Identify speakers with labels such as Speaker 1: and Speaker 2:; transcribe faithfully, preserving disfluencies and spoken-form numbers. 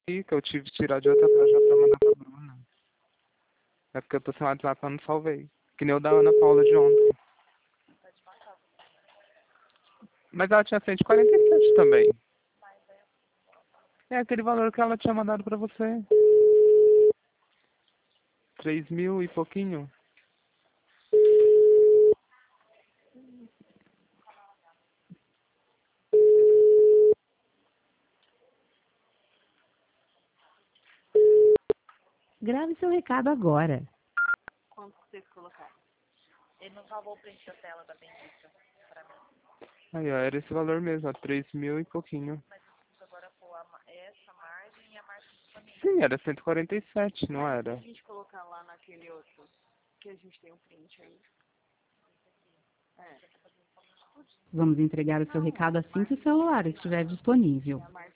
Speaker 1: que eu tive que tirar de outra página pra mandar pra Bruna. É porque eu tô sem WhatsApp, eu não salvei. Que nem o da Ana Paula de ontem. Mas ela tinha cento e quarenta e sete também. É aquele valor que ela tinha mandado pra você. Três mil e pouquinho.
Speaker 2: Grave seu recado agora.
Speaker 3: Quanto vocês colocaram? Ele não salvou o print da tela da Bendita pra mim.
Speaker 1: Aí, ó, era esse valor mesmo, ó, três mil e pouquinho.
Speaker 3: Mas eu preciso agora pôr a ma- essa margem e a margem disponível.
Speaker 1: Sim, era cento e quarenta e sete, não
Speaker 3: Mas se
Speaker 1: era?
Speaker 3: a gente colocar lá naquele outro, que a gente tem um print aí. É.
Speaker 2: Vamos entregar o seu recado assim que o celular estiver disponível.
Speaker 3: A margem